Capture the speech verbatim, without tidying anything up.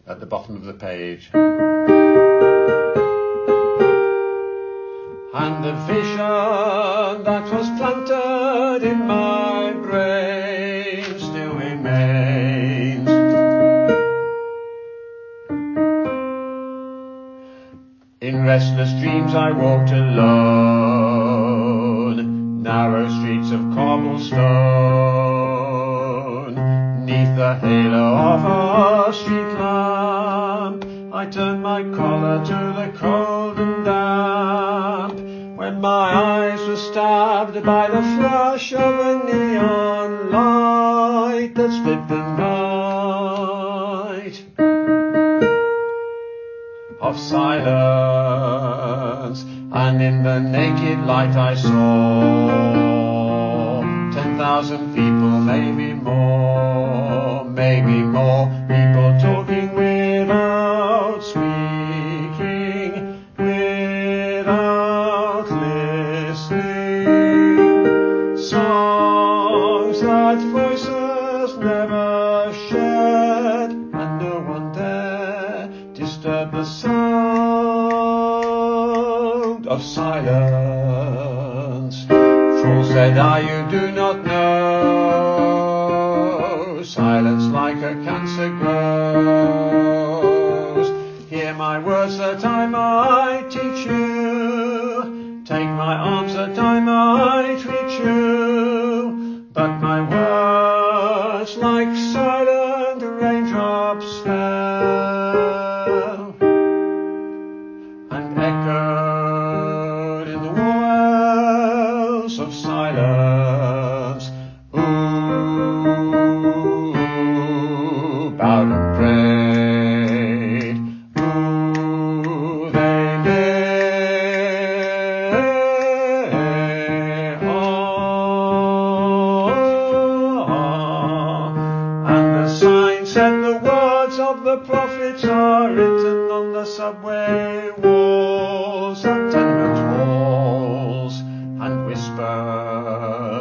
at the bottom of the page. And the vision that was planted in my brain still remains. In restless dreams I walked alone, narrow streets of cobblestone. Neath the halo of a street lamp, I turned my collar to the cold and damp. When my eyes were stabbed by the flash of a neon light that split the night of silence, and in the naked light I saw ten thousand people, maybe more, maybe more, people talking without speaking, without listening, songs that voices never shared, and no one dare disturb the sound of silence. Fool, said I, you do not know, silence like a cancer grows. Hear my words that I might teach you, take my arms that I might reach you, but my words like silent raindrops fell and echoed in the wells of silence. Ooh, bowed and prayed. Ooh, they lay on. And the sign said the words of the prophets are written on the subway walls and tenement halls, and whispered